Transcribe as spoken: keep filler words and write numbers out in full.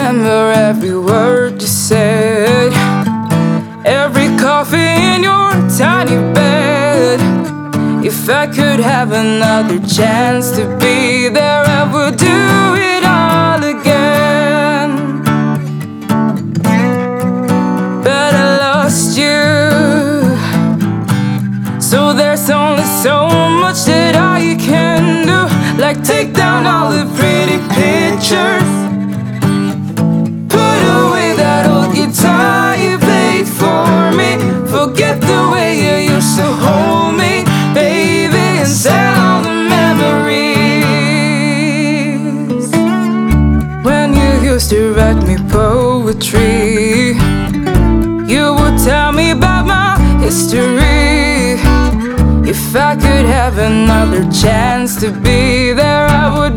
remember every word you said, every coffee in your tiny bed. If I could have another chance to be there, I would do it all again. But I lost you, so there's only so much that I can do. Like take down all the pretty pictures, put away that old guitar you played for me, forget the way you used to hold me, baby, and sell all the memories. When you used to write me poetry, you would tell me about my history. If I could have another chance to be there, I would